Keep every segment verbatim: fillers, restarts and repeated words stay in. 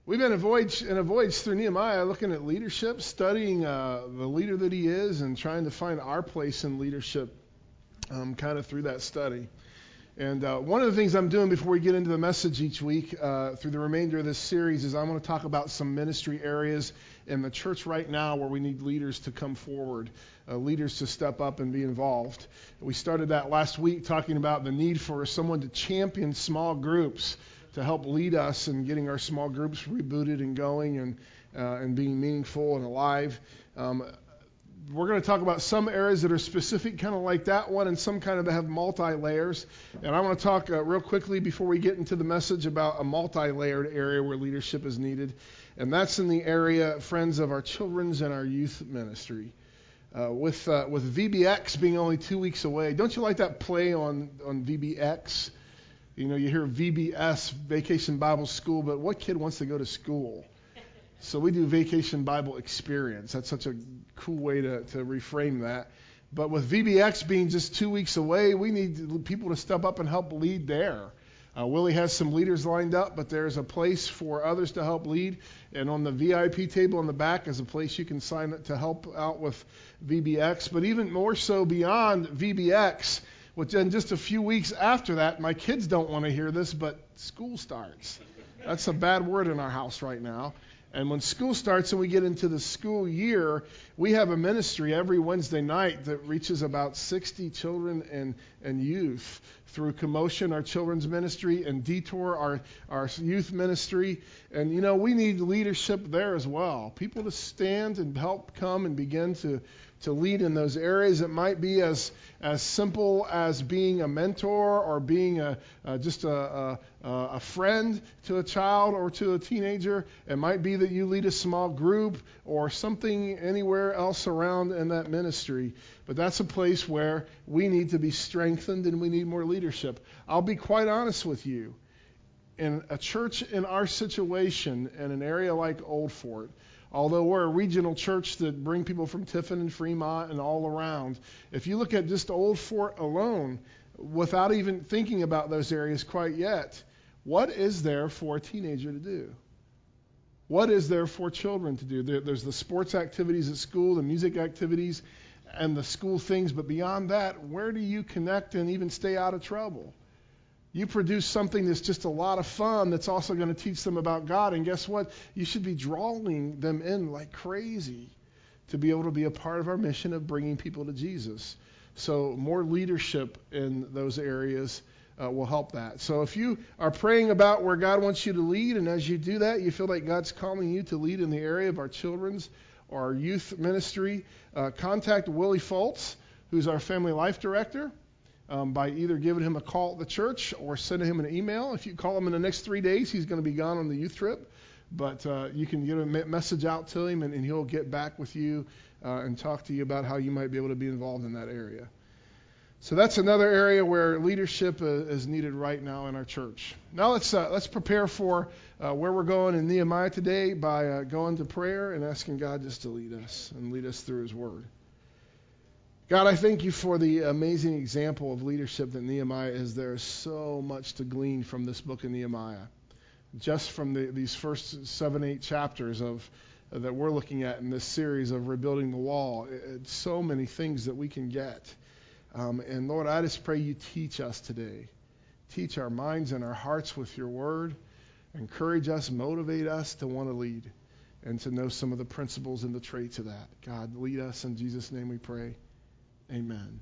We've been a voyage, in a voyage through Nehemiah, looking at leadership, studying uh, the leader that he is, and trying to find our place in leadership um, kind of through that study. And uh, one of the things I'm doing before we get into the message each week uh, through the remainder of this series is I want to talk about some ministry areas in the church right now where we need leaders to come forward, uh, leaders to step up and be involved. We started that last week talking about the need for someone to champion small groups to help lead us in getting our small groups rebooted and going and uh, and being meaningful and alive. Um, we're going to talk about some areas that are specific, kind of like that one, and some kind of that have multi-layers. And I want to talk uh, real quickly before we get into the message about a multi-layered area where leadership is needed. And that's in the area, friends, of our children's and our youth ministry. Uh, with uh, with V B X being only two weeks away, don't you like that play on, on V B X? You know, you hear V B S, Vacation Bible School, but what kid wants to go to school? So we do Vacation Bible Experience. That's such a cool way to, to reframe that. But with V B X being just two weeks away, we need people to step up and help lead there. Uh, Willie has some leaders lined up, but there's a place for others to help lead. And on the V I P table in the back is a place you can sign up to help out with V B X. But even more so beyond V B X, which then just a few weeks after that, my kids don't want to hear this, but school starts. That's a bad word in our house right now. And when school starts and we get into the school year, we have a ministry every Wednesday night that reaches about sixty children and, and youth through Commotion, our children's ministry, and Detour, our, our youth ministry. And, you know, we need leadership there as well. People to stand and help come and begin to to lead in those areas. It might be as as simple as being a mentor or being a, uh, just a, a, a friend to a child or to a teenager. It might be that you lead a small group or something anywhere else around in that ministry. But that's a place where we need to be strengthened and we need more leadership. I'll be quite honest with you. In a church in our situation, in an area like Old Fort, although we're a regional church that bring people from Tiffin and Fremont and all around, if you look at just Old Fort alone, without even thinking about those areas quite yet, what is there for a teenager to do? What is there for children to do? There, there's the sports activities at school, the music activities, and the school things, but beyond that, where do you connect and even stay out of trouble? You produce something that's just a lot of fun that's also going to teach them about God. And guess what? You should be drawing them in like crazy to be able to be a part of our mission of bringing people to Jesus. So more leadership in those areas uh, will help that. So if you are praying about where God wants you to lead, and as you do that, you feel like God's calling you to lead in the area of our children's or our youth ministry, uh, contact Willie Fultz, who's our family life director. Um, by either giving him a call at the church or sending him an email. If you call him in the next three days, he's going to be gone on the youth trip. But uh, you can get a me- message out to him, and, and he'll get back with you uh, and talk to you about how you might be able to be involved in that area. So that's another area where leadership uh, is needed right now in our church. Now let's uh, let's prepare for uh, where we're going in Nehemiah today by uh, going to prayer and asking God just to lead us and lead us through His Word. God, I thank you for the amazing example of leadership that Nehemiah is. There is so much to glean from this book of Nehemiah. Just from the, these first seven, eight chapters of uh, that we're looking at in this series of rebuilding the wall. It, it's so many things that we can get. Um, and Lord, I just pray you teach us today. Teach our minds and our hearts with your word. Encourage us, motivate us to want to lead and to know some of the principles and the traits of that. God, lead us. In Jesus' name we pray. Amen.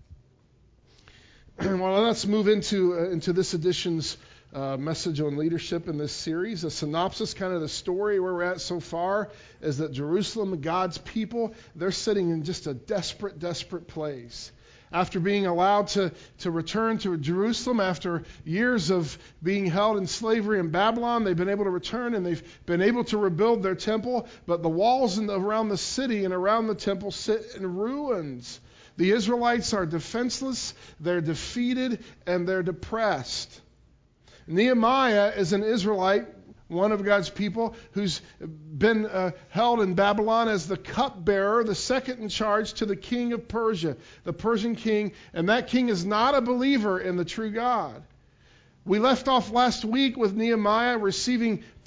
Well, let's move into uh, into this edition's uh, message on leadership in this series. A synopsis, kind of the story where we're at so far, is that Jerusalem, God's people, they're sitting in just a desperate, desperate place. After being allowed to, to return to Jerusalem after years of being held in slavery in Babylon, they've been able to return and they've been able to rebuild their temple, but the walls in the, around the city and around the temple sit in ruins. The Israelites are defenseless, they're defeated, and they're depressed. Nehemiah is an Israelite, one of God's people, who's been uh, held in Babylon as the cupbearer, the second in charge to the king of Persia, the Persian king, and that king is not a believer in the true God. We left off last week with Nehemiah receiving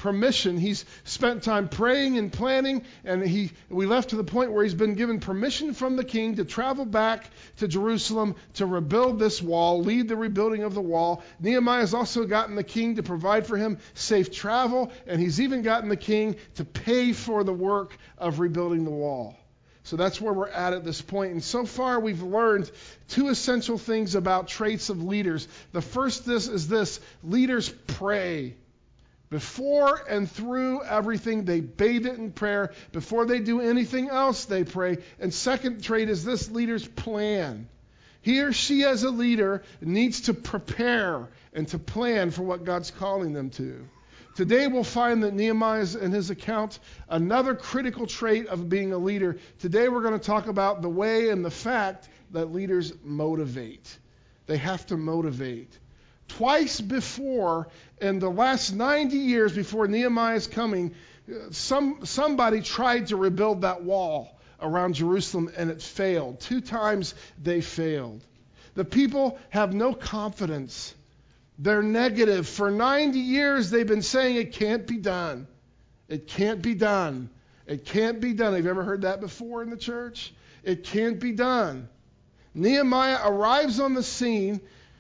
permission. He's spent time praying and planning, and he we left to the point where he's been given permission from the king to travel back to Jerusalem to rebuild this wall, lead the rebuilding of the wall. Nehemiah's also gotten the king to provide for him safe travel, and he's even gotten the king to pay for the work of rebuilding the wall. So that's where we're at at this point. And so far we've learned two essential things about traits of leaders. The first this is this: leaders pray. Before and through everything, they bathe it in prayer. Before they do anything else, they pray. And second trait is this: leaders plan. He or she as a leader needs to prepare and to plan for what God's calling them to. Today we'll find that Nehemiah is in his account another critical trait of being a leader. Today we're going to talk about the way and the fact that leaders motivate. They have to motivate. Twice before, in the last ninety years before Nehemiah's coming, some somebody tried to rebuild that wall around Jerusalem and it failed. Two times they failed. The people have no confidence. They're negative. For ninety years, they've been saying it can't be done. It can't be done. It can't be done. Have you ever heard that before in the church? It can't be done. Nehemiah arrives on the scene,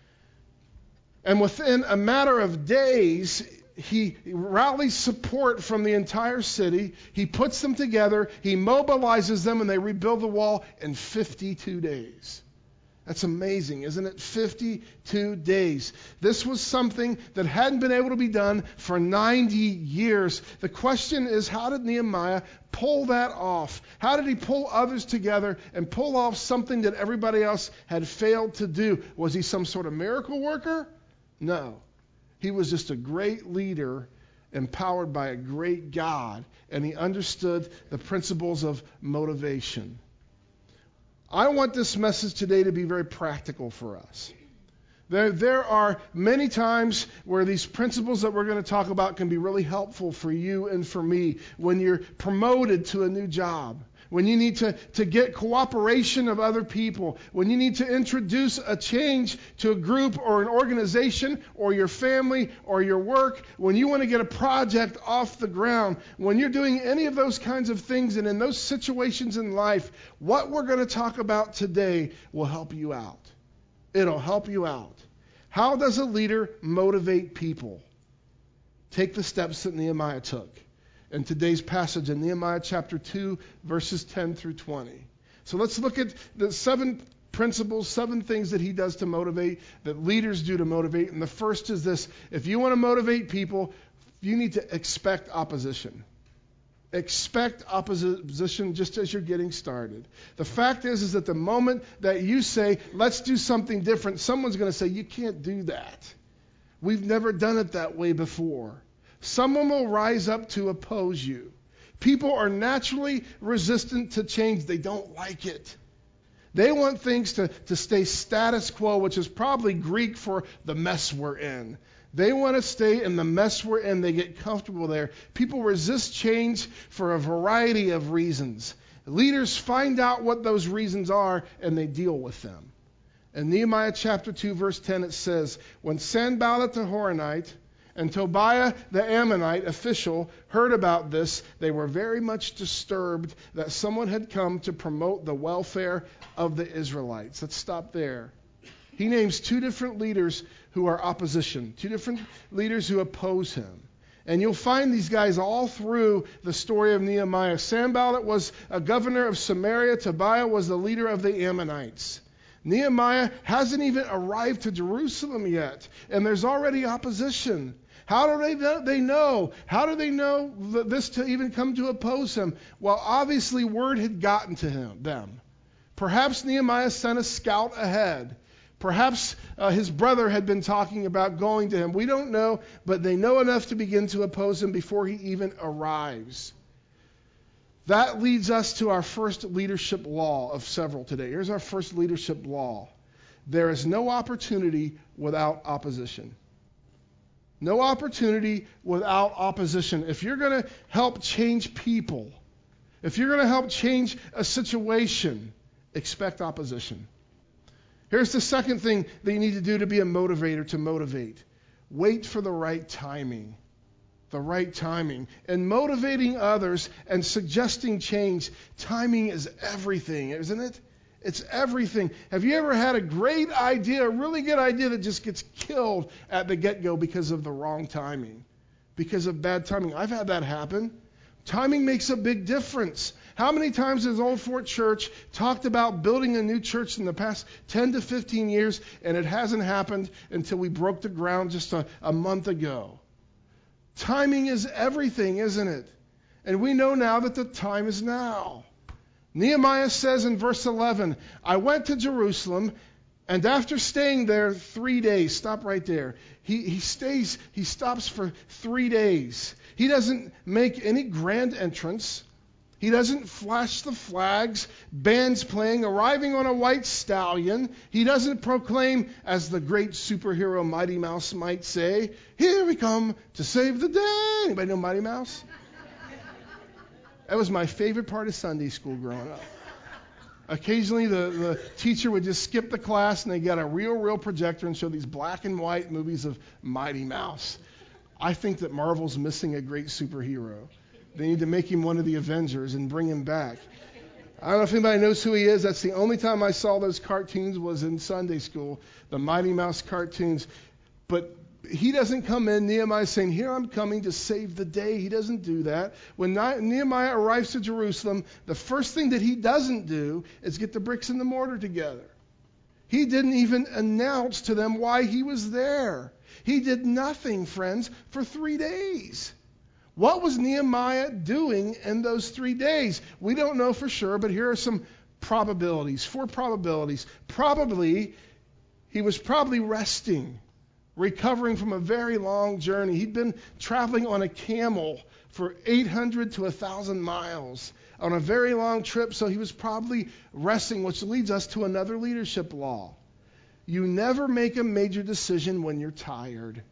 and within a matter of days, he rallies support from the entire city. He puts them together. He mobilizes them, and they rebuild the wall in fifty-two days. That's amazing, isn't it? fifty-two days. This was something that hadn't been able to be done for ninety years. The question is, how did Nehemiah pull that off? How did he pull others together and pull off something that everybody else had failed to do? Was he some sort of miracle worker? No. He was just a great leader empowered by a great God, and he understood the principles of motivation. I want this message today to be very practical for us. There, there are many times where these principles that we're going to talk about can be really helpful for you and for me when you're promoted to a new job, when you need to, to get cooperation of other people, when you need to introduce a change to a group or an organization or your family or your work, when you want to get a project off the ground, when you're doing any of those kinds of things, and in those situations in life, what we're going to talk about today will help you out. It'll help you out. How does a leader motivate people? Take the steps that Nehemiah took in today's passage in Nehemiah chapter two, verses ten through twenty. So let's look at the seven principles, seven things that he does to motivate, that leaders do to motivate. And the first is this: if you want to motivate people, you need to expect opposition. Expect opposition just as you're getting started. The fact is, is that the moment that you say, let's do something different, someone's going to say, you can't do that. We've never done it that way before. Someone will rise up to oppose you. People are naturally resistant to change. They don't like it. They want things to, to stay status quo, which is probably Greek for the mess we're in. They want to stay in the mess we're in. They get comfortable there. People resist change for a variety of reasons. Leaders find out what those reasons are, and they deal with them. In Nehemiah chapter two, verse ten, it says, when Sanballat the Horonite and Tobiah the Ammonite official heard about this, they were very much disturbed that someone had come to promote the welfare of the Israelites. Let's stop there. He names two different leaders who are opposition, two different leaders who oppose him. And you'll find these guys all through the story of Nehemiah. Sanballat was a governor of Samaria. Tobiah was the leader of the Ammonites. Nehemiah hasn't even arrived to Jerusalem yet, and there's already opposition. How do they know? They know? How do they know this to even come to oppose him? Well, obviously word had gotten to him, them. Perhaps Nehemiah sent a scout ahead. Perhaps uh, his brother had been talking about going to him. We don't know, but they know enough to begin to oppose him before he even arrives. That leads us to our first leadership law of several today. Here's our first leadership law. There is no opportunity without opposition. No opportunity without opposition. If you're going to help change people, if you're going to help change a situation, expect opposition. Here's the second thing that you need to do to be a motivator, to motivate. Wait for the right timing. the right timing. And motivating others and suggesting change, timing is everything, isn't it? It's everything. Have you ever had a great idea, a really good idea that just gets killed at the get-go because of the wrong timing, because of bad timing? I've had that happen. Timing makes a big difference. How many times has Old Fort Church talked about building a new church in the past ten to fifteen years, and it hasn't happened until we broke the ground just a, a month ago? Timing is everything, isn't it? And we know now that the time is now. Nehemiah says in verse eleven, I went to Jerusalem, and after staying there three days, stop right there. He, he stays, he stops for three days. He doesn't make any grand entrance. He doesn't flash the flags, bands playing, arriving on a white stallion. He doesn't proclaim, as the great superhero Mighty Mouse might say, here we come to save the day. Anybody know Mighty Mouse? That was my favorite part of Sunday school growing up. Occasionally the, the teacher would just skip the class and they got a real, real projector and show these black and white movies of Mighty Mouse. I think that Marvel's missing a great superhero. They need to make him one of the Avengers and bring him back. I don't know if anybody knows who he is. That's the only time I saw those cartoons was in Sunday school, the Mighty Mouse cartoons. But he doesn't come in, Nehemiah saying, here I'm coming to save the day. He doesn't do that. When Nehemiah arrives to Jerusalem, the first thing that he doesn't do is get the bricks and the mortar together. He didn't even announce to them why he was there. He did nothing, friends, for three days. What was Nehemiah doing in those three days? We don't know for sure, but here are some probabilities, four probabilities. Probably, he was probably resting, recovering from a very long journey. He'd been traveling on a camel for eight hundred to one thousand miles on a very long trip, so he was probably resting, which leads us to another leadership law. You never make a major decision when you're tired,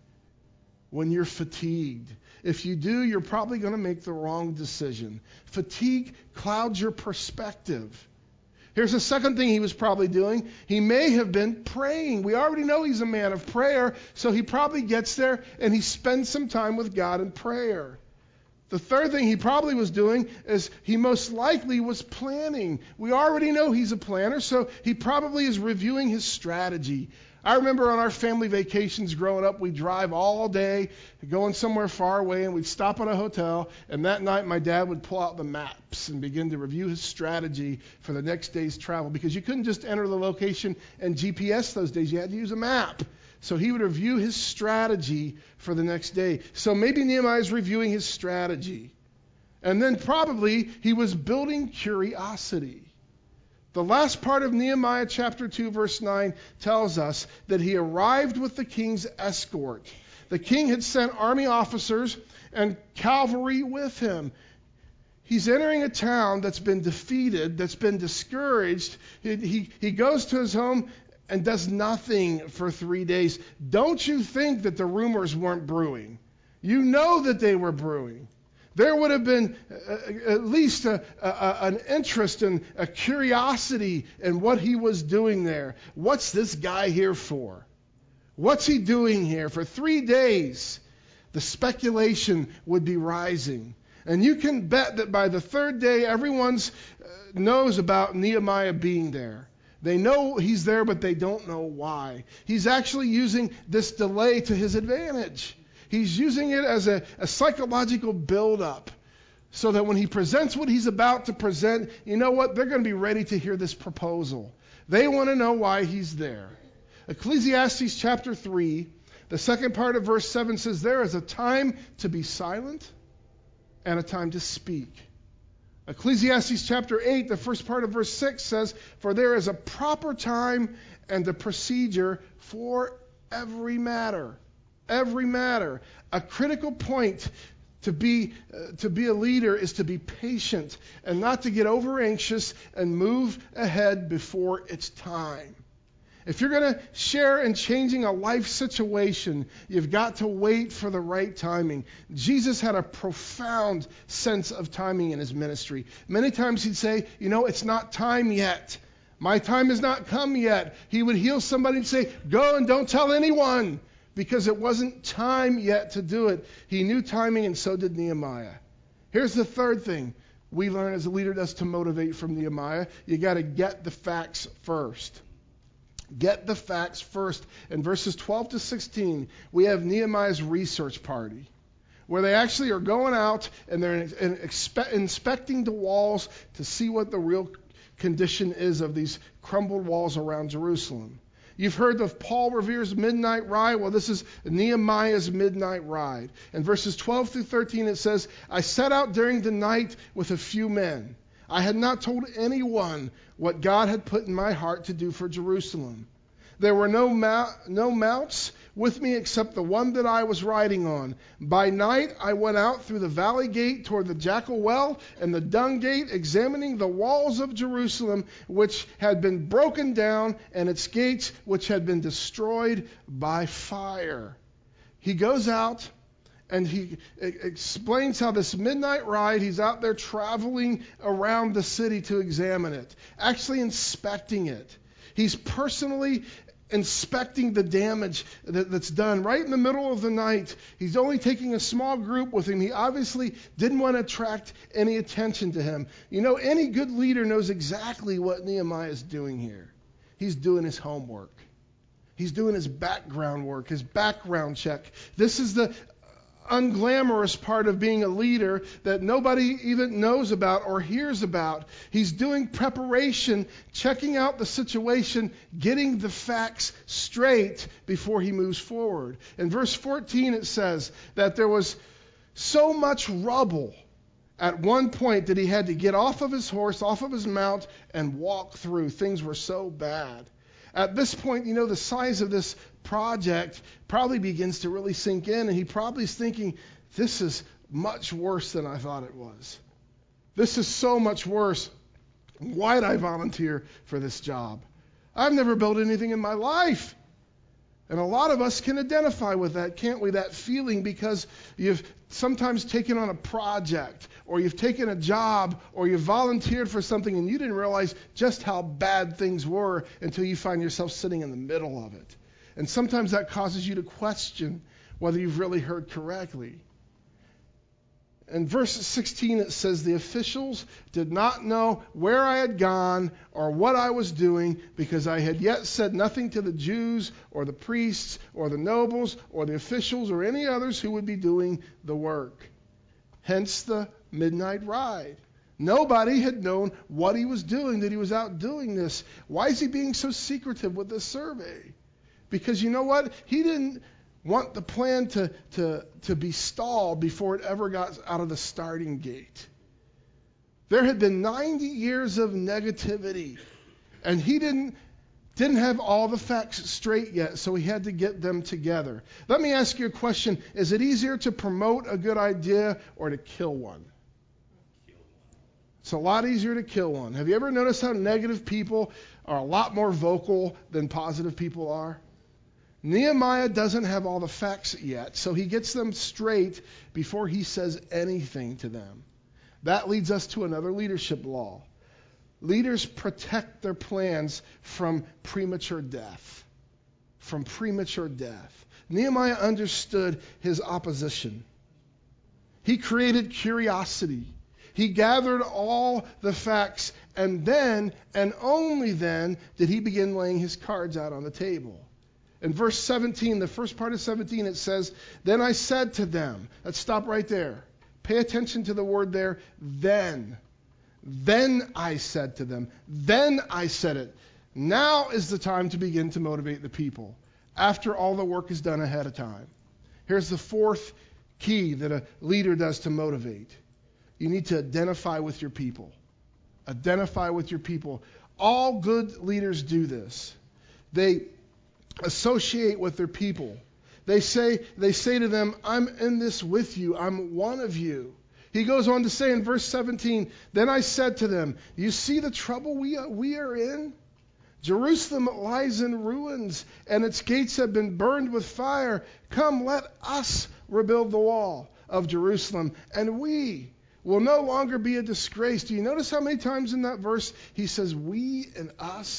when you're fatigued. If you do, you're probably going to make the wrong decision. Fatigue clouds your perspective. Here's the second thing he was probably doing. He may have been praying. We already know he's a man of prayer, so he probably gets there and he spends some time with God in prayer. The third thing he probably was doing is he most likely was planning. We already know he's a planner, so he probably is reviewing his strategy. I remember on our family vacations growing up, we'd drive all day, going somewhere far away, and we'd stop at a hotel, and that night my dad would pull out the maps and begin to review his strategy for the next day's travel, because you couldn't just enter the location and G P S those days. You had to use a map. So he would review his strategy for the next day. So maybe Nehemiah is reviewing his strategy. And then probably he was building curiosity. The last part of Nehemiah chapter two, verse nine tells us that he arrived with the king's escort. The king had sent army officers and cavalry with him. He's entering a town that's been defeated, that's been discouraged. He, he, he goes to his home and does nothing for three days. Don't you think that the rumors weren't brewing? You know that they were brewing. There would have been uh, at least a, a, an interest and a curiosity in what he was doing there. What's this guy here for? What's he doing here? For three days, the speculation would be rising. And you can bet that by the third day, everyone uh, knows about Nehemiah being there. They know he's there, but they don't know why. He's actually using this delay to his advantage. He's using it as a, a psychological buildup so that when he presents what he's about to present, you know what? They're going to be ready to hear this proposal. They want to know why he's there. Ecclesiastes chapter three, the second part of verse seven says, there is a time to be silent and a time to speak. Ecclesiastes chapter eight, the first part of verse six says, for there is a proper time and a procedure for every matter. Every matter. A critical point to be uh, to be a leader is to be patient and not to get over anxious and move ahead before it's time. If you're going to share in changing a life situation, you've got to wait for the right timing. Jesus had a profound sense of timing in his ministry. Many times he'd say, you know, it's not time yet. My time has not come yet. He would heal somebody and say, go and don't tell anyone. because it wasn't time yet to do it. He knew timing, and so did Nehemiah. Here's the third thing we learn as a leader does to motivate from Nehemiah. You got to get the facts first. Get the facts first. In verses twelve to sixteen, we have Nehemiah's research party, where they actually are going out and they're inspe- inspecting the walls to see what the real condition is of these crumbled walls around Jerusalem. You've heard of Paul Revere's midnight ride. Well, this is Nehemiah's midnight ride. In verses twelve through thirteen, it says, I set out during the night with a few men. I had not told anyone what God had put in my heart to do for Jerusalem. There were no, mou- no mounts with me except the one that I was riding on. By night I went out through the valley gate toward the jackal well and the dung gate, examining the walls of Jerusalem, which had been broken down, and its gates, which had been destroyed by fire. He goes out and he explains how this midnight ride, he's out there traveling around the city to examine it, actually inspecting it. He's personally inspecting the damage that, that's done right in the middle of the night. He's only taking a small group with him. He obviously didn't want to attract any attention to him. You know, any good leader knows exactly what Nehemiah is doing here. He's doing his homework. He's doing his background work, his background check. This is the unglamorous part of being a leader that nobody even knows about or hears about. He's doing preparation, checking out the situation, getting the facts straight before he moves forward. In verse fourteen, it says that there was so much rubble at one point that he had to get off of his horse, off of his mount, and walk through. Things were so bad. At this point, you know, the size of this project probably begins to really sink in, and he probably is thinking, this is much worse than I thought it was. This is so much worse. Why did I volunteer for this job? I've never built anything in my life. And a lot of us can identify with that, can't we? That feeling, because you've sometimes taken on a project, or you've taken a job, or you've volunteered for something and you didn't realize just how bad things were until you find yourself sitting in the middle of it. And sometimes that causes you to question whether you've really heard correctly. In verse sixteen, it says, the officials did not know where I had gone or what I was doing, because I had yet said nothing to the Jews or the priests or the nobles or the officials or any others who would be doing the work. Hence the midnight ride. Nobody had known what he was doing, that he was out doing this. Why is he being so secretive with this survey? Because you know what? He didn't want the plan to, to, to be stalled before it ever got out of the starting gate. There had been ninety years of negativity, and he didn't, didn't have all the facts straight yet, so he had to get them together. Let me ask you a question. Is it easier to promote a good idea or to kill one? It's a lot easier to kill one. Have you ever noticed how negative people are a lot more vocal than positive people are? Nehemiah doesn't have all the facts yet, so he gets them straight before he says anything to them. That leads us to another leadership law. Leaders protect their plans from premature death. From premature death. Nehemiah understood his opposition. He created curiosity. He gathered all the facts, and then, and only then, did he begin laying his cards out on the table. In verse seventeen, the first part of seventeen, it says, then I said to them, let's stop right there. Pay attention to the word there, then. Then I said to them, then I said it. Now is the time to begin to motivate the people, after all the work is done ahead of time. Here's the fourth key that a leader does to motivate. You need to identify with your people. Identify with your people. All good leaders do this. They associate with their people. They say, they say to them, I'm in this with you. I'm one of you. He goes on to say in verse seventeen, then I said to them, you see the trouble we are, we are in? Jerusalem lies in ruins, and its gates have been burned with fire. Come, let us rebuild the wall of Jerusalem, and we will no longer be a disgrace. Do you notice how many times in that verse he says we and us?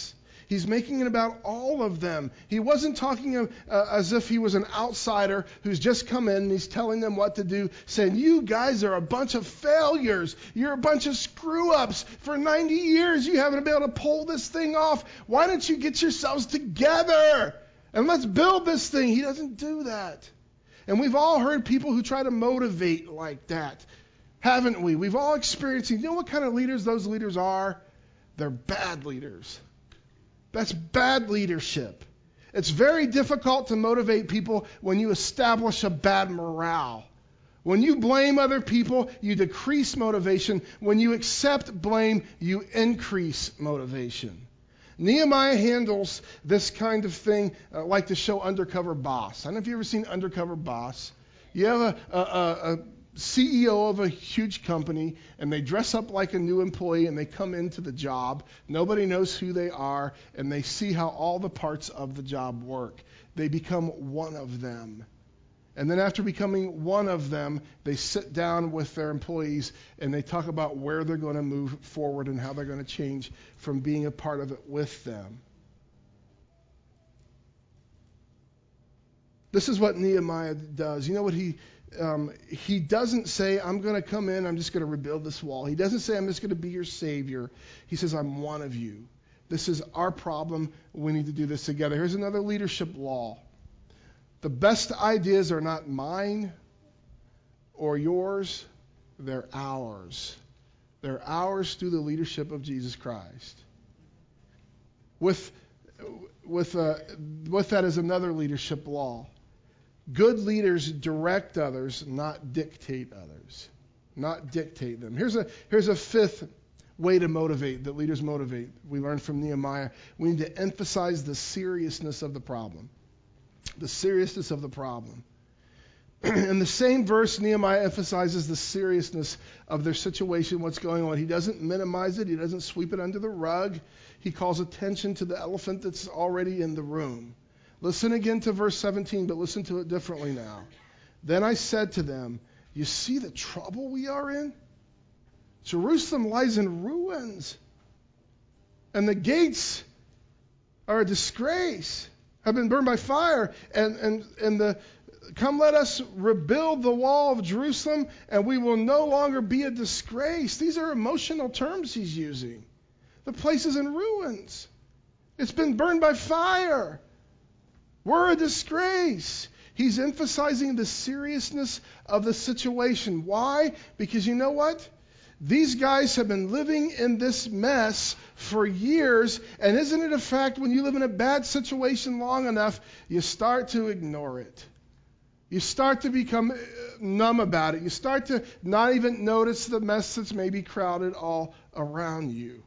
He's making it about all of them. He wasn't talking of, uh, as if he was an outsider who's just come in and he's telling them what to do, saying, you guys are a bunch of failures. You're a bunch of screw-ups. For ninety years, you haven't been able to pull this thing off. Why don't you get yourselves together and let's build this thing? He doesn't do that. And we've all heard people who try to motivate like that, haven't we? We've all experienced, you know what kind of leaders those leaders are? They're bad leaders. That's bad leadership. It's very difficult to motivate people when you establish a bad morale. When you blame other people, you decrease motivation. When you accept blame, you increase motivation. Nehemiah handles this kind of thing uh, like the show Undercover Boss. I don't know if you've ever seen Undercover Boss. You have a, a, a, a C E O of a huge company, and they dress up like a new employee, and they come into the job. Nobody knows who they are, and they see how all the parts of the job work. They become one of them. And then after becoming one of them, they sit down with their employees, and they talk about where they're going to move forward and how they're going to change from being a part of it with them. This is what Nehemiah does. You know what he... Um, he doesn't say, I'm going to come in, I'm just going to rebuild this wall. He doesn't say, I'm just going to be your savior. He says, I'm one of you. This is our problem. We need to do this together. Here's another leadership law. The best ideas are not mine or yours. They're ours. They're ours through the leadership of Jesus Christ. With, with, uh, with that is another leadership law. Good leaders direct others, not dictate others. Not dictate them. Here's a, here's a fifth way to motivate, that leaders motivate. We learned from Nehemiah. We need to emphasize the seriousness of the problem. The seriousness of the problem. In the same verse, Nehemiah emphasizes the seriousness of their situation, what's going on. He doesn't minimize it. He doesn't sweep it under the rug. He calls attention to the elephant that's already in the room. Listen again to verse seventeen, but listen to it differently now. Then I said to them, you see the trouble we are in? Jerusalem lies in ruins, and the gates are a disgrace, have been burned by fire, and, and, and the come let us rebuild the wall of Jerusalem, and we will no longer be a disgrace. These are emotional terms he's using. The place is in ruins. It's been burned by fire. We're a disgrace. He's emphasizing the seriousness of the situation. Why? Because you know what? These guys have been living in this mess for years, and isn't it a fact when you live in a bad situation long enough, you start to ignore it. You start to become numb about it. You start to not even notice the mess that's maybe crowded all around you.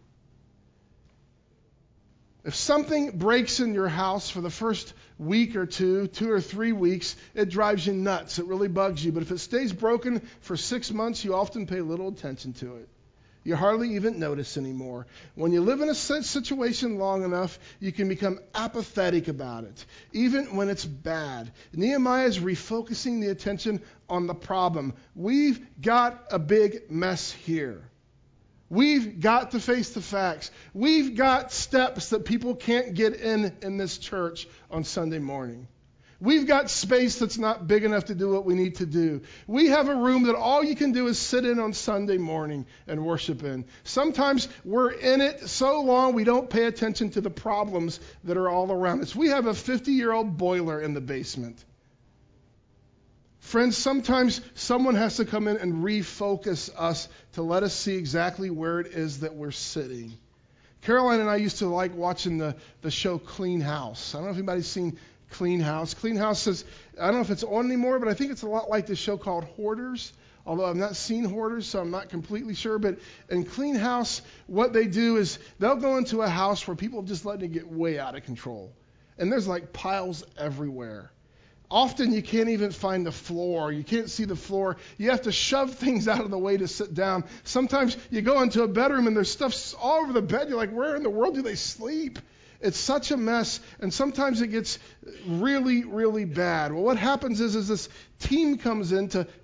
If something breaks in your house for the first week or two, two or three weeks, it drives you nuts. It really bugs you. But if it stays broken for six months, you often pay little attention to it. You hardly even notice anymore. When you live in a situation long enough, you can become apathetic about it, even when it's bad. Nehemiah is refocusing the attention on the problem. We've got a big mess here. We've got to face the facts. We've got steps that people can't get in in this church on Sunday morning. We've got space that's not big enough to do what we need to do. We have a room that all you can do is sit in on Sunday morning and worship in. Sometimes we're in it so long we don't pay attention to the problems that are all around us. We have a fifty-year-old boiler in the basement. Friends, sometimes someone has to come in and refocus us to let us see exactly where it is that we're sitting. Caroline and I used to like watching the, the show Clean House. I don't know if anybody's seen Clean House. Clean House is, I don't know if it's on anymore, but I think it's a lot like the show called Hoarders, although I've not seen Hoarders, so I'm not completely sure. But in Clean House, what they do is they'll go into a house where people are just letting it get way out of control. And there's like piles everywhere. Often you can't even find the floor. You can't see the floor. You have to shove things out of the way to sit down. Sometimes you go into a bedroom and there's stuff all over the bed. You're like, where in the world do they sleep? It's such a mess, and sometimes it gets really, really bad. Well, what happens is, is this team comes in to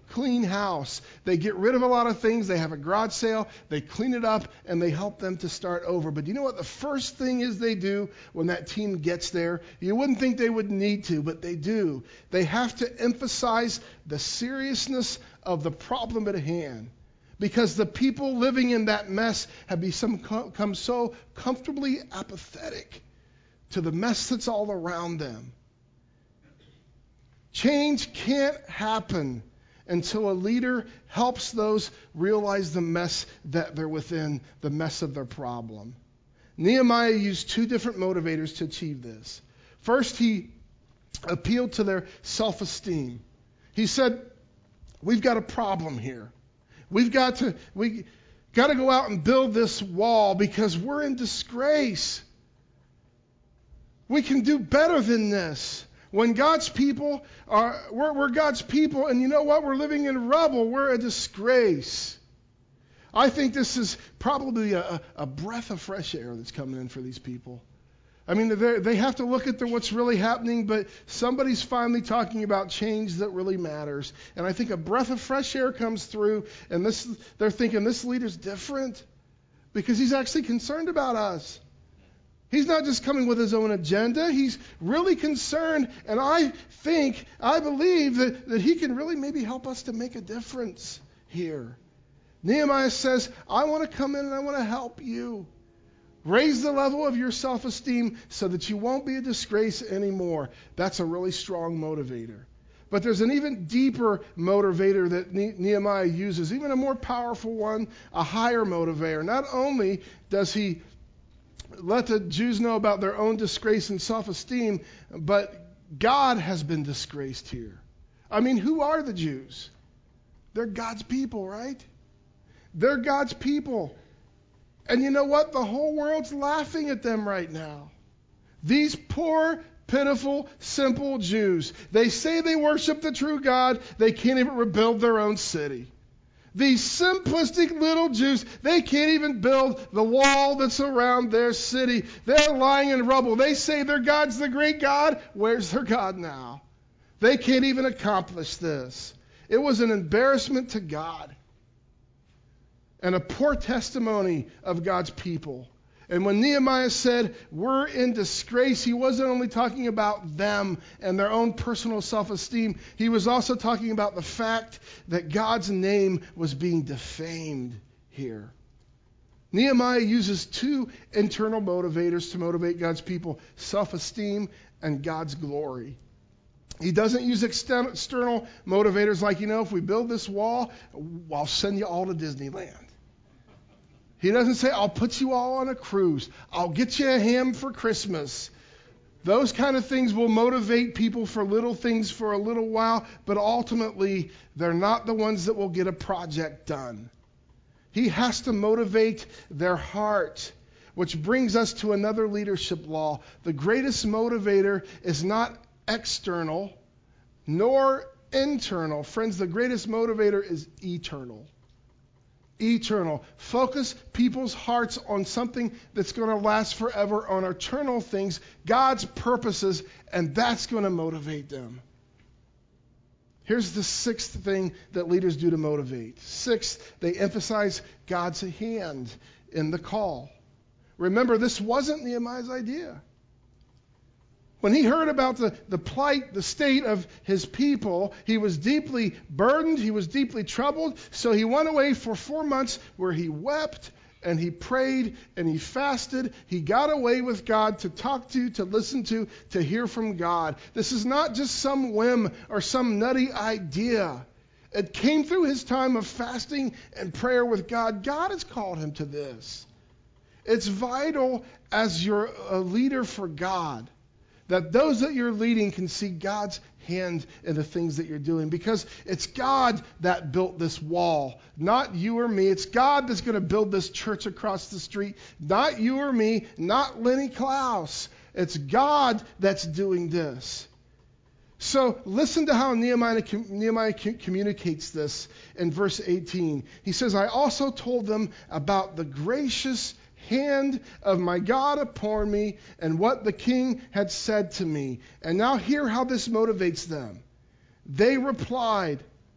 clean house. They get rid of a lot of things. They have a garage sale. They clean it up, and they help them to start over. But do you know what the first thing is they do when that team gets there? You wouldn't think they would need to, but they do. They have to emphasize the seriousness of the problem at hand, because the people living in that mess have become so comfortably apathetic to the mess that's all around them. Change can't happen until a leader helps those realize the mess that they're within, the mess of their problem. Nehemiah used two different motivators to achieve this. First, he appealed to their self-esteem. He said, we've got a problem here. We've got to, we got to go out and build this wall because we're in disgrace. We can do better than this. When God's people are, we're, we're God's people, and you know what? We're living in rubble. We're a disgrace. I think this is probably a, a breath of fresh air that's coming in for these people. I mean, they have to look at the, what's really happening, but somebody's finally talking about change that really matters. And I think a breath of fresh air comes through, and this, they're thinking this leader's different because he's actually concerned about us. He's not just coming with his own agenda. He's really concerned, and I think, I believe that, that he can really maybe help us to make a difference here. Nehemiah says, I want to come in and I want to help you. Raise the level of your self-esteem so that you won't be a disgrace anymore. That's a really strong motivator. But there's an even deeper motivator that Nehemiah uses, even a more powerful one, a higher motivator. Not only does he let the Jews know about their own disgrace and self-esteem, but God has been disgraced here. I mean, who are the Jews? They're God's people, right? They're God's people. And you know what? The whole world's laughing at them right now. These poor, pitiful, simple Jews. They say they worship the true God. They can't even rebuild their own city. These simplistic little Jews, they can't even build the wall that's around their city. They're lying in rubble. They say their God's the great God. Where's their God now? They can't even accomplish this. It was an embarrassment to God and a poor testimony of God's people. And when Nehemiah said, we're in disgrace, he wasn't only talking about them and their own personal self-esteem. He was also talking about the fact that God's name was being defamed here. Nehemiah uses two internal motivators to motivate God's people, self-esteem and God's glory. He doesn't use external motivators like, you know, if we build this wall, I'll send you all to Disneyland. He doesn't say, I'll put you all on a cruise. I'll get you a ham for Christmas. Those kind of things will motivate people for little things for a little while, but ultimately, they're not the ones that will get a project done. He has to motivate their heart, which brings us to another leadership law. The greatest motivator is not external, nor internal. Friends, the greatest motivator is eternal. Eternal. Focus people's hearts on something that's going to last forever, on eternal things, God's purposes, and that's going to motivate them. Here's the sixth thing that leaders do to motivate. Sixth, they emphasize God's hand in the call. Remember, this wasn't Nehemiah's idea. When he heard about the, the plight, the state of his people, he was deeply burdened, he was deeply troubled, so he went away for four months where he wept and he prayed and he fasted. He got away with God to talk to, to listen to, to hear from God. This is not just some whim or some nutty idea. It came through his time of fasting and prayer with God. God has called him to this. It's vital as you're a leader for God that those that you're leading can see God's hand in the things that you're doing. Because it's God that built this wall, not you or me. It's God that's going to build this church across the street, not you or me, not Lenny Klaus. It's God that's doing this. So listen to how Nehemiah, Nehemiah communicates this in verse eighteen. He says, I also told them about the gracious hand of my God upon me and what the king had said to me. And now hear how this motivates them. They replied,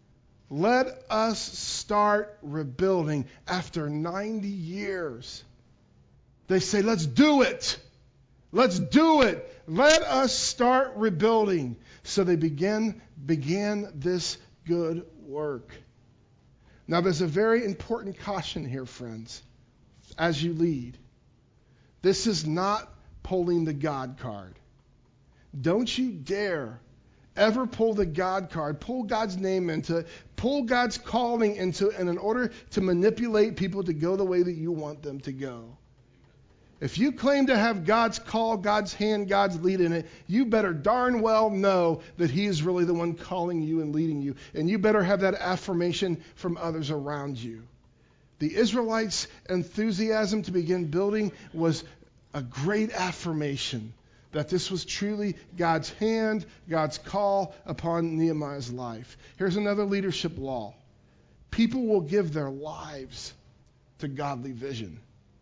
Let us start rebuilding after ninety years. They say, let's do it. Let's do it. Let us start rebuilding. So they began, began this good work. Now, there's a very important caution here, friends, as you lead. This is not pulling the God card. Don't you dare ever pull the God card, pull God's name into it, pull God's calling into it, and in order to manipulate people to go the way that you want them to go. If you claim to have God's call, God's hand, God's lead in it, you better darn well know that He is really the one calling you and leading you. And you better have that affirmation from others around you. The Israelites' enthusiasm to begin building was a great affirmation that this was truly God's hand, God's call upon Nehemiah's life. Here's another leadership law. People will give their lives to godly vision,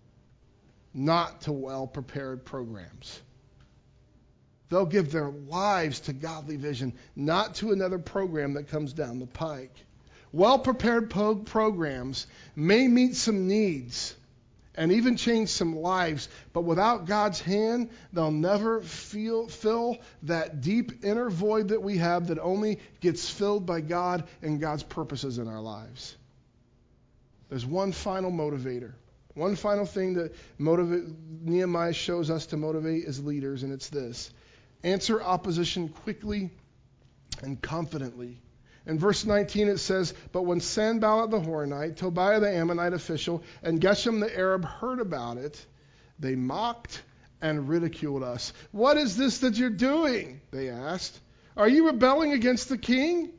not to well-prepared programs. They'll give their lives to godly vision, not to another program that comes down the pike. Well-prepared po- programs may meet some needs and even change some lives, but without God's hand, they'll never feel, fill that deep inner void that we have that only gets filled by God and God's purposes in our lives. There's one final motivator. One final thing that motivate, Nehemiah shows us to motivate as leaders, and it's this. Answer opposition quickly and confidently. In verse nineteen it says, but when Sanballat the Horonite, Tobiah the Ammonite official, and Geshem the Arab heard about it, they mocked and ridiculed us. What is this that you're doing? They asked. Are you rebelling against the king?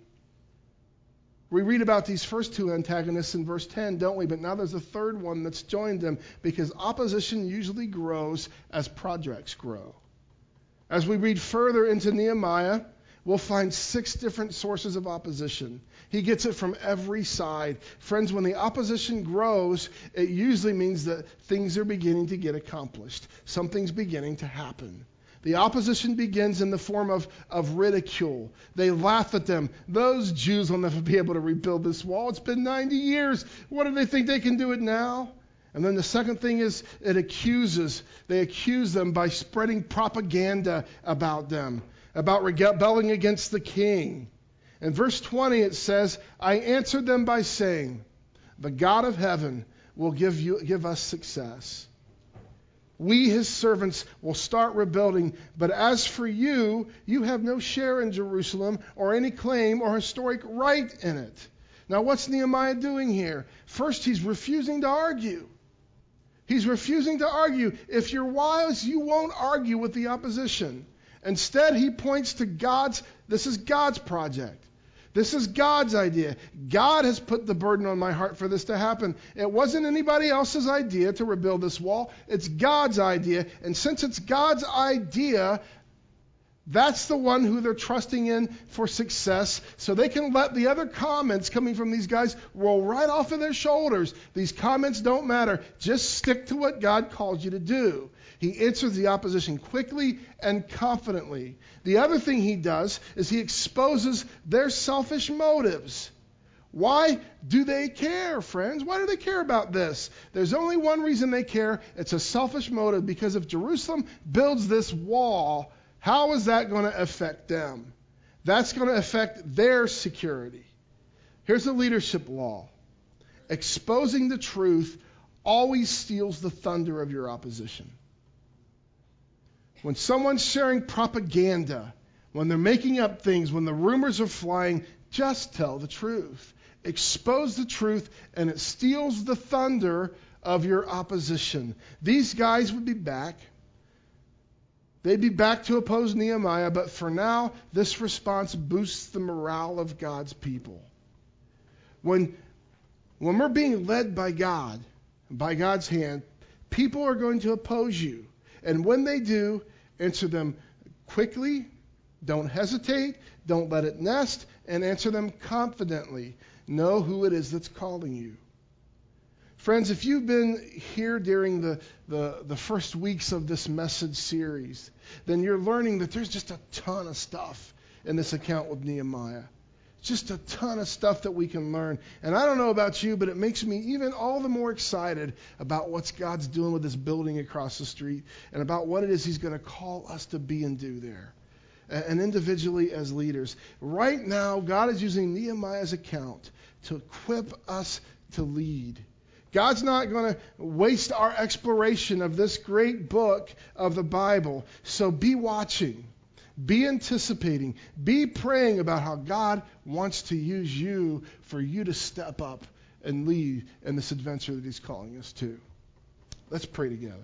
We read about these first two antagonists in verse ten, don't we? But now there's a third one that's joined them because opposition usually grows as projects grow. As we read further into Nehemiah, we'll find six different sources of opposition. He gets it from every side. Friends, when the opposition grows, it usually means that things are beginning to get accomplished. Something's beginning to happen. The opposition begins in the form of, of ridicule. They laugh at them. Those Jews will never be able to rebuild this wall. It's been ninety years. What do they think they can do it now? And then the second thing is it accuses. They accuse them by spreading propaganda about them, about rebelling against the king. In verse twenty it says, I answered them by saying, the God of heaven will give you give us success. We, his servants, will start rebuilding. But as for you, you have no share in Jerusalem or any claim or historic right in it. Now, what's Nehemiah doing here? First, he's refusing to argue. He's refusing to argue. If you're wise, you won't argue with the opposition. Instead, he points to God's, this is God's project. This is God's idea. God has put the burden on my heart for this to happen. It wasn't anybody else's idea to rebuild this wall. It's God's idea. And since it's God's idea, that's the one who they're trusting in for success. So they can let the other comments coming from these guys roll right off of their shoulders. These comments don't matter. Just stick to what God called you to do. He answers the opposition quickly and confidently. The other thing he does is he exposes their selfish motives. Why do they care, friends? Why do they care about this? There's only one reason they care. It's a selfish motive, because if Jerusalem builds this wall, how is that going to affect them? That's going to affect their security. Here's the leadership law. Exposing the truth always steals the thunder of your opposition. When someone's sharing propaganda, when they're making up things, when the rumors are flying, just tell the truth. Expose the truth, and it steals the thunder of your opposition. These guys would be back. They'd be back to oppose Nehemiah, but for now, this response boosts the morale of God's people. When, when we're being led by God, by God's hand, people are going to oppose you. And when they do, answer them quickly, don't hesitate, don't let it nest, and answer them confidently. Know who it is that's calling you. Friends, if you've been here during the, the, the first weeks of this message series, then you're learning that there's just a ton of stuff in this account with Nehemiah. Just a ton of stuff that we can learn. And I don't know about you, but it makes me even all the more excited about what God's doing with this building across the street and about what it is he's going to call us to be and do there. And individually as leaders. Right now, God is using Nehemiah's account to equip us to lead. God's not going to waste our exploration of this great book of the Bible. So be watching. Be anticipating. Be praying about how God wants to use you for you to step up and lead in this adventure that he's calling us to. Let's pray together.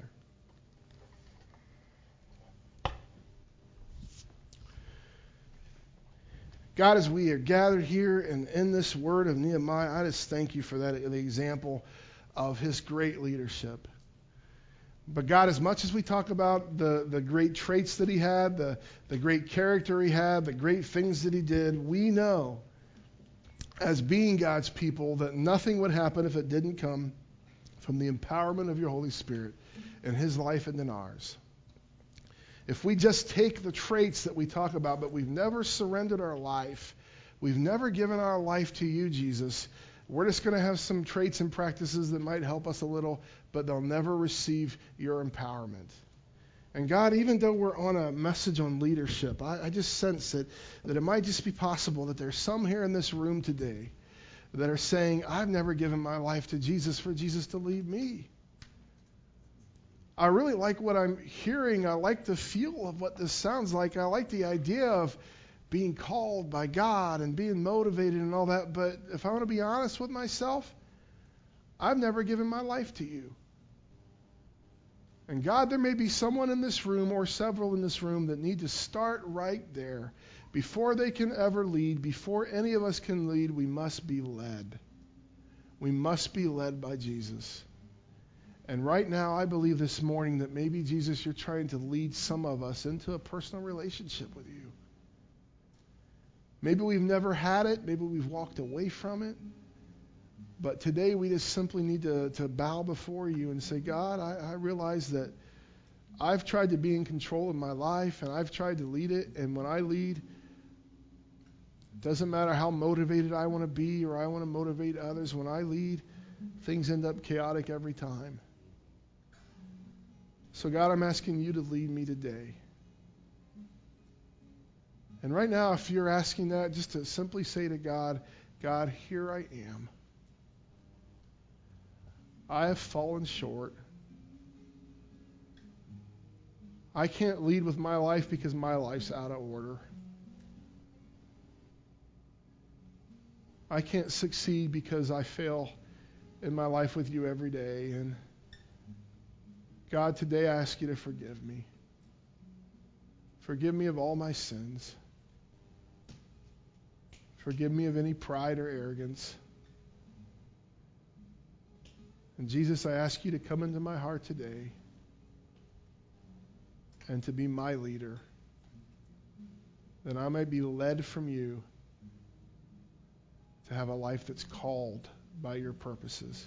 God, as we are gathered here and in this word of Nehemiah, I just thank you for that, the example of his great leadership. But God, as much as we talk about the, the great traits that he had, the, the great character he had, the great things that he did, we know as being God's people that nothing would happen if it didn't come from the empowerment of your Holy Spirit in his life and in ours. If we just take the traits that we talk about, but we've never surrendered our life, we've never given our life to you, Jesus, we're just going to have some traits and practices that might help us a little, but they'll never receive your empowerment. And God, even though we're on a message on leadership, I, I just sense that, that it might just be possible that there's some here in this room today that are saying, I've never given my life to Jesus for Jesus to lead me. I really like what I'm hearing. I like the feel of what this sounds like. I like the idea of being called by God and being motivated and all that. But if I want to be honest with myself, I've never given my life to you. And God, there may be someone in this room or several in this room that need to start right there. Before they can ever lead, before any of us can lead, we must be led. We must be led by Jesus. And right now, I believe this morning that maybe, Jesus, you're trying to lead some of us into a personal relationship with you. Maybe we've never had it. Maybe we've walked away from it. But today, we just simply need to, to bow before you and say, God, I, I realize that I've tried to be in control of my life, and I've tried to lead it. And when I lead, it doesn't matter how motivated I want to be or I want to motivate others. When I lead, things end up chaotic every time. So God, I'm asking you to lead me today. And right now, if you're asking that, just to simply say to God, God, here I am. I have fallen short. I can't lead with my life because my life's out of order. I can't succeed because I fail in my life with you every day. And God, today I ask you to forgive me. Forgive me of all my sins. Forgive me of any pride or arrogance. And Jesus, I ask you to come into my heart today and to be my leader, that I might be led from you to have a life that's called by your purposes.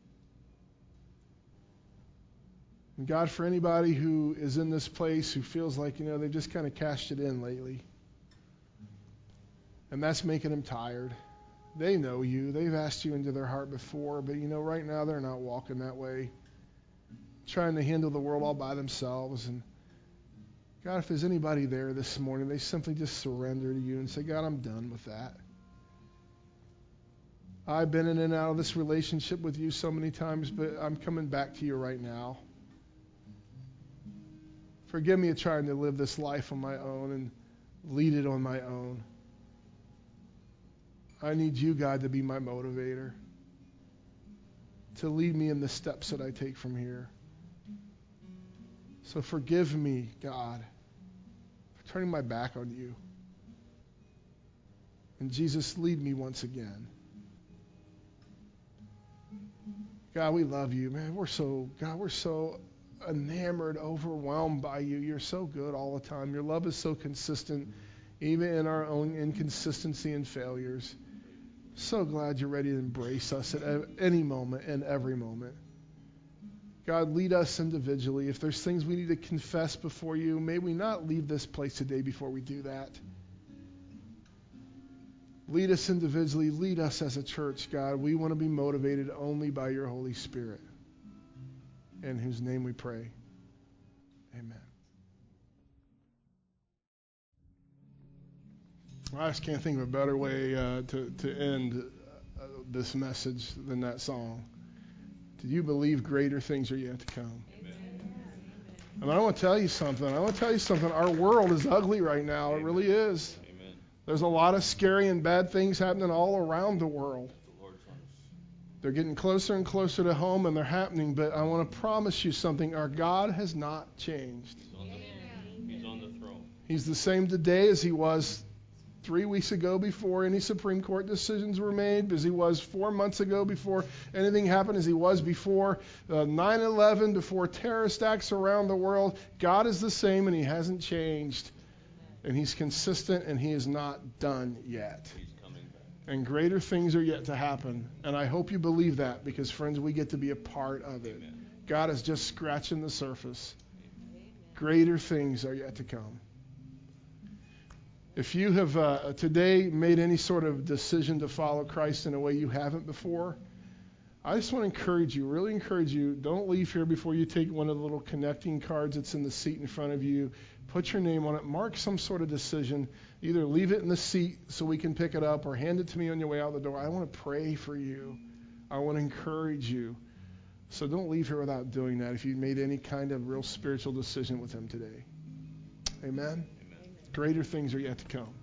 And God, for anybody who is in this place who feels like, you know, they've just kind of cashed it in lately, and that's making them tired. They know you. They've asked you into their heart before, but, you know, right now they're not walking that way, trying to handle the world all by themselves. And God, if there's anybody there this morning, they simply just surrender to you and say, God, I'm done with that. I've been in and out of this relationship with you so many times, but I'm coming back to you right now. Forgive me of trying to live this life on my own and lead it on my own. I need you, God, to be my motivator, to lead me in the steps that I take from here. So forgive me, God, for turning my back on you. And Jesus, lead me once again. God, we love you, man. We're so, God, we're so enamored, overwhelmed by you. You're so good all the time. Your love is so consistent, even in our own inconsistency and failures. So glad you're ready to embrace us at any moment and every moment. God, lead us individually. If there's things we need to confess before you, may we not leave this place today before we do that. Lead us individually. Lead us as a church, God. We want to be motivated only by your Holy Spirit. In whose name we pray. Amen. I just can't think of a better way uh, to, to end uh, this message than that song. Do you believe greater things are yet to come? Amen. And I want to tell you something. I want to tell you something. Our world is ugly right now. Amen. It really is. Amen. There's a lot of scary and bad things happening all around the world. They're getting closer and closer to home, and they're happening. But I want to promise you something. Our God has not changed. He's on the, he's on the throne. He's the same today as he was three weeks ago before any Supreme Court decisions were made, as he was four months ago before anything happened, as he was before uh, nine eleven, before terrorist acts around the world. God is the same, and he hasn't changed. And he's consistent, and he is not done yet. He's coming back. And greater things are yet to happen. And I hope you believe that, because, friends, we get to be a part of it. Amen. God is just scratching the surface. Amen. Greater things are yet to come. If you have uh, today made any sort of decision to follow Christ in a way you haven't before, I just want to encourage you, really encourage you, don't leave here before you take one of the little connecting cards that's in the seat in front of you. Put your name on it. Mark some sort of decision. Either leave it in the seat so we can pick it up, or hand it to me on your way out the door. I want to pray for you. I want to encourage you. So don't leave here without doing that if you've made any kind of real spiritual decision with him today. Amen? Greater things are yet to come.